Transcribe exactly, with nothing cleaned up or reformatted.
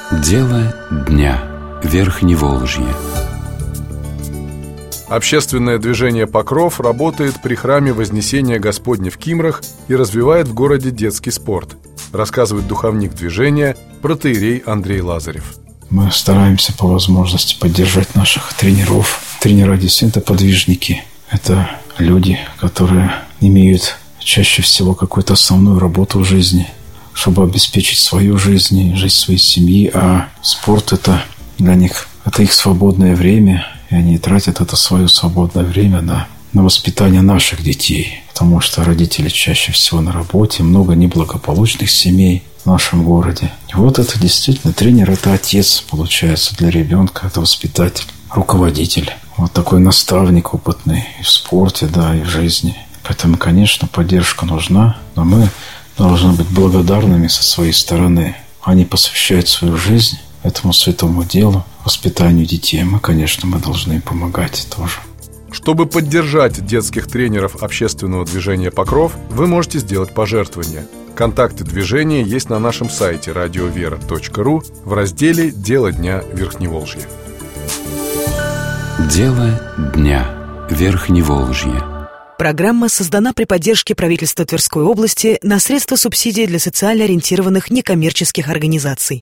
Дело дня. Верхневолжье. Общественное движение «Покров» работает при храме Вознесения Господня в Кимрах и развивает в городе детский спорт, рассказывает духовник движения протоиерей Андрей Лазарев. Мы стараемся по возможности поддержать наших тренеров. Тренера действительно подвижники. Это люди, которые имеют чаще всего какую-то основную работу в жизни, чтобы обеспечить свою жизнь и жизнь своей семьи. А спорт – это для них это их свободное время, и они тратят это свое свободное время на, на воспитание наших детей. Потому что родители чаще всего на работе, много неблагополучных семей в нашем городе. И вот это действительно тренер – это отец, получается, для ребенка, это воспитатель, руководитель. Вот такой наставник опытный и в спорте, да, и в жизни. Поэтому, конечно, поддержка нужна, но мы должны быть благодарными со своей стороны. Они посвящают свою жизнь этому святому делу, воспитанию детей. Мы, конечно, мы должны им помогать тоже. Чтобы поддержать детских тренеров общественного движения «Покров», вы можете сделать пожертвование. Контакты движения есть на нашем сайте радиовера точка ру в разделе «Дело дня Верхневолжья». Дело дня. Верхневолжье. Программа создана при поддержке правительства Тверской области на средства субсидий для социально ориентированных некоммерческих организаций.